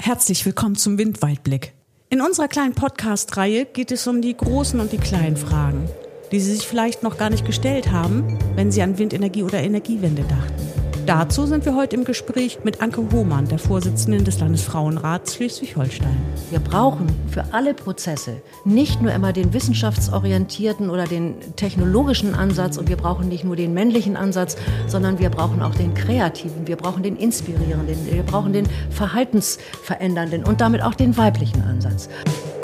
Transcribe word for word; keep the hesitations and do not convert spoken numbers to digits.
Herzlich willkommen zum Windweitblick. In unserer kleinen Podcast-Reihe geht es um die großen und die kleinen Fragen, die Sie sich vielleicht noch gar nicht gestellt haben, wenn Sie an Windenergie oder Energiewende dachten. Dazu sind wir heute im Gespräch mit Anke Hohmann, der Vorsitzenden des Landesfrauenrats Schleswig-Holstein. Wir brauchen für alle Prozesse nicht nur immer den wissenschaftsorientierten oder den technologischen Ansatz und wir brauchen nicht nur den männlichen Ansatz, sondern wir brauchen auch den kreativen, wir brauchen den inspirierenden, wir brauchen den verhaltensverändernden und damit auch den weiblichen Ansatz.